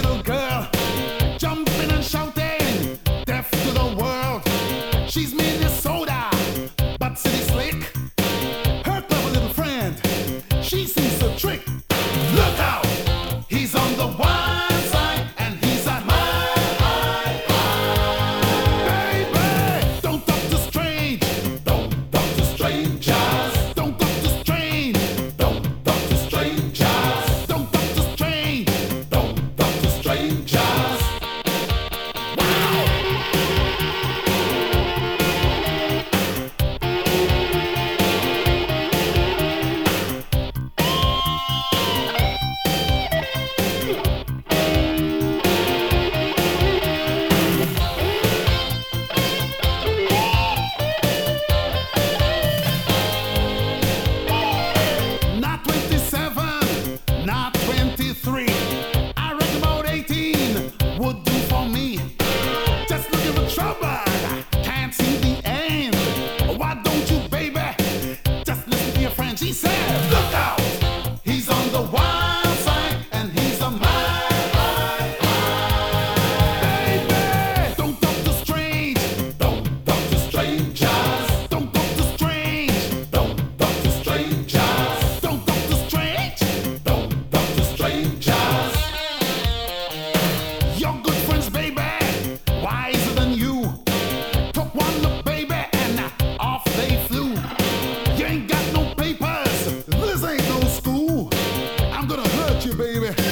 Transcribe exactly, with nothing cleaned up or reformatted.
little girl, jumping and shouting, deaf to the world. She's Minnesota, but city slick. Her clever little friend, she sees the trick. Look out, he's on the one side and he's on my side. Baby, don't talk to strange, don't talk to strangers. Don't talk to strange, don't talk to strangers. Don't talk to strange, don't talk to strangers. Wow! Not twenty-seven, not twenty-three. I reckon about eighteen would do for me. Just looking for trouble, can't see the end. Why don't you, baby, just listen to your friend? She said, look out, he's on the one side and he's on my side. Baby, don't talk to strange, don't talk to strangers. Don't talk to strange, don't talk to strangers. Don't talk to strange, don't talk to strangers. Your good friends, baby, wiser than you. Took one look, baby, and off they flew. You ain't got no papers, this ain't no school. I'm gonna hurt you, baby.